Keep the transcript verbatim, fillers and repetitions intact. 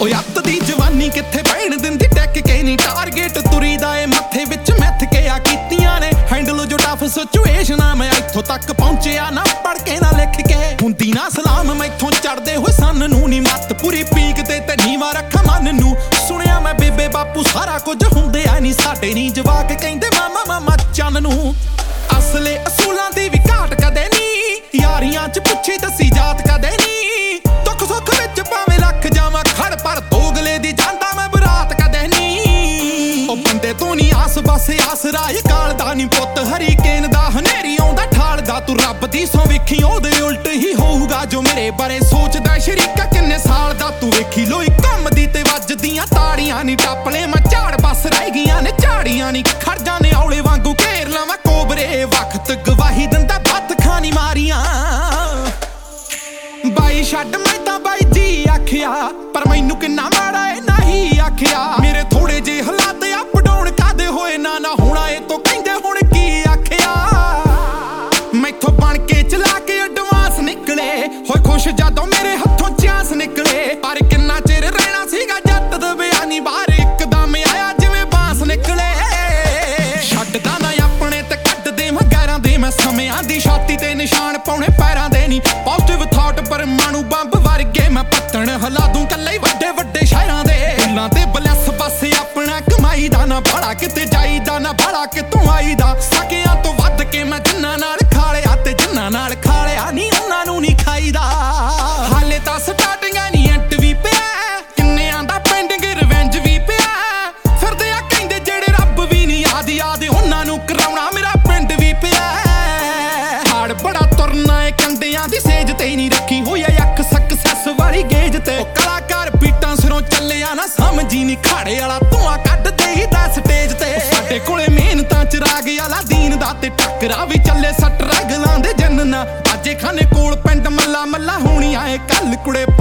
ਓ ਅੱਤ ਦੀ ਜਵਾਨੀ ਕਿੱਥੇ ਬਹਿਣ ਦਿੰਦੀ ਟੈਕ ਕੇ ਨੀ ਟਾਰਗੇਟ ਤੁਰੀ ਦਾ ਏ ਮੱਥੇ ਵਿੱਚ ਮੈਥ ਕੇ ਆ ਕੀਤੀਆਂ ਨੇ ਹੈਂਡਲ ਜੋ ਟਫ ਸਿਚੁਏਸ਼ਨਾਂ ਮੈਂ ਇੱਥੋਂ ਤੱਕ ਪਹੁੰਚਿਆ ਨਾ ਪੜ ਕੇ ਨਾ ਲਿਖ ਕੇ ਹੁੰਦੀ ਨਾ ਸਲਾਮ ਮੈਥੋਂ ਚੜਦੇ ਹੋਏ ਸੰਨ ਨੂੰ ਨੀ ਮੱਤ ਪੂਰੀ ਪੀਕ ਤੇ ਤੇ ਨੀਵਾ ਰੱਖਾਂ ਮਨ ਨੂੰ ਸੁਣਿਆ ਮੈਂ ਬੇਬੇ ਬਾਪੂ ਸਾਰਾ ਕੁਝ ਹੁੰਦੇ ਆ ਨੀ ਸਾਡੇ ਨੀ ਜਵਾਕ ਕਹਿੰਦੇ ਮਾਮਾ ਮਾਮਾ ਚੰਨ ਨੂੰ ਅਸਲੇ ਅਸੂਲਾਂ ਦੀ ਵੀ ਘਾਟ ਕਦੇ ਨੀ ਯਾਰੀਆਂ ਚ ਪੁੱਛੀ ਦੱਸੀ ਜਾਤ ਕਦੇ ਨੀ ਦੁੱਖ ਸੁੱਖ ਵਿੱਚ ਭਾਵੇਂ ਲੱਖ ਜਾਵਾਂ ਖੜ ਪਰ ਦੋਗਲੇ ਦੀ ਜਾਂਦਾ ਮੈਂ ਬਰਾਤ ਕਦੇ ਨੀ ਉਹ ਬੰਦੇ ਤੋਂ ਨੀ ਆਸ ਬਸ ਆਸਰਾ ਇਹ ਕਾਲ ਦਾ ਨੀ ਪੁੱਤ ਹਰੀਕੇਨ ਦਾ ਹਨੇਰੀ ਆਉਂਦਾ ਠਾਲਦਾ ਤੂੰ ਰੱਬ ਦੀ ਸੌ ਵੇਖੀ ਉਹਦੇ ਉਲਟ ਹੀ ਹੋਊਗਾ ਜੋ ਮੇਰੇ ਬਾਰੇ ਸੋਚਦਾ ਸ਼ਰੀਕਾ ਕਿੰਨੇ ਸਾਲ ਦਾ ਤੂੰ ਵੇਖੀ ਲੋਈ ਕੰਮਦੀ ਤੇ ਵੱਜਦੀਆਂ ਤਾੜੀਆਂ ਨੀ ਟੱਪਲੇ ਮੈਂ ਝਾੜ ਬਸ ਰਹਿ ਗਈਆਂ ਨੇ ਝਾੜੀਆਂ ਨੀ ਖੜ ਜਾਣੇ ਔਲੇ ਵਾਂਗੂ ਘੇਰ ਲਵਾਂ ਕੋਬਰੇ ਵਕਤ ਗਵਾਹੀ ਦਿੰਦਾ ਬੱਤ ਖਾਨੀ ਮਾਰੀਆਂ ਬਾਈ ਛੱਡ ਮੈਂ ਤਾਂ ਬਾਈ ਜੀ ਆਖਿਆ ਪਰ ਮੈਨੂੰ ਕਿੰਨਾ ਮਾੜਾ ਏ ਨਹੀਂ ਆਖਿਆ ਮੇਰੇ ਥੋੜੇ ਜੇ ਹਾਲਾਤ ਅਪ ਡਾਊਨ ਕਾਦੇ ਹੋਏ ਨਾ ਨਾ ਹੋਣਾ ਏ ਤੋਂ ਕਹਿੰਦੇ ਹੁਣ ਕੀ ਆਖਿਆ ਮੈਥੋਂ ਬਣ ਕੇ ਚਲਾ ਕੇ ਐਡਵਾਂਸ ਨਿਕਲੇ ਹੋਏ ਖੁਸ਼ ਜਦੋਂ ਮੇਰੇ ਹੱਥੋਂ ਚਾਂਸ ਨਿਕਲੇ ਪਰ ਕਿੰਨਾ ਚਿਰ ਰਹਿਣਾ ਸੀਗਾ ਜੱਟ ਦੇ ਬਿਆਨੀ ਬਾਹਰ ਇੱਕਦਮ ਆਇਆ ਜਿਵੇਂ ਬਾਂਸ ਨਿਕਲੇ ਛੱਡਦਾ ਨਾ ਆਪਣੇ ਤੇ ਕੱਢਦੇ ਮੈਂ ਗੈਰਾਂ ਦੇ ਮੈਂ ਸਮਿਆਂ ਦੀ ਛਾਤੀ ਤੇ ਨਿਸ਼ਾਨ ਪਾਉਣੇ ਪੈਰਾਂ ਦੇ ਨੀ ਪੋਜ਼ਿਟਿਵ ਥਾਟ ਪਰਮਾਣੂ ਬੰਬ ਵਰਗੇ ਮੈਂ ਪੱਤਣ ਹਲਾ ਦੂੰ ਕੱਲੇ ਵੱਡੇ ਵੱਡੇ ਸ਼ਹਿਰਾਂ ਦੇ ਫੁੱਲਾਂ ਤੇ ਬਲੈਸ ਬਸ ਆਪਣਾ ਕਮਾਈ ਦਾ ਨਾ ਭਾੜਾ ਕਿਤੇ ਜਾਈਦਾ ਨਾ ਭਾੜਾ ਕਿਤੋਂ ਆਈਦਾ ਸਕਿਆਂ ਤੋਂ ਵੱਧ ਕੇ ਮੈਂ ਜਿੰਨਾਂ ਨਾਲ ਖਾਲਿਆ ਤੇ ਜਿੰਨਾਂ ਨਾਲ ਖਾਲਿਆ ਨੀ ਉਹਨਾਂ ਨੂੰ ਨੀ ਖਾਈਦਾ ਹਾਲੇ ਤਾਂ ਸਟਾਰਟਿੰਗਾਂ ਨੀ ਐਂਟ ਵੀ ਪਿਆ ਕਿੰਨਿਆਂ ਦਾ ਪੈਂਡਿੰਗ ਰਿਵੈਂਜ ਵੀ ਪਿਆ ਫਿਰਦੇ ਆ ਕਹਿੰਦੇ ਜਿਹੜੇ ਰੱਬ ਵੀ ਨੀ ਯਾਦ ਯਾਦ ਉਹਨਾਂ ਨੂੰ ਕਰਾਉਣਾ ਮੇਰਾ ਪਿੰਡ ਵੀ ਪਿਆ ਹਾੜ ਬੜਾ ਤੁਰਨਾ ਏ ਕੰਡਿਆਂ ਦੀ ਸੇਜ ਤੇ ਨੀ ਰੱਖੀ ਹੋਈ ਅੱਖ ਸਕਸੈਸ ਵਾਲੀ ਗੇਜ ਤੇ ਉਹ ਕਲਾਕਾਰ ਬੀਟਾਂ ਸਿਰੋਂ ਚੱਲਿਆ ਨਾ ਸਮਝੀ ਨੀ ਖਾੜੇ ਵਾਲਾ ਧੂਆਂ ਕੱਢਦੇ ਹੀ ਦਾ ਸਟੇਜ ਤੇ ਸਾਡੇ ਕੋਲੇ ਮਿਹਨਤਾਂ ਚ ਰਾਗ ਵਾਲਾ ਦੀਨ ਦਾ ਤੇ ਟੱਕਰਾ ਵੀ ਚੱਲੇ ਸੱਟ ਰਗਲਾਂ ਦੇ ਜੰਨਨਾ ਬਾਜੇ ਖਾਨੇ ਕੋਲ ਪਿੰਡ ਮੱਲਾ ਮੱਲਾ ਹੋਣੀਆਂ ਏ ਕੱਲ ਕੁੜੇ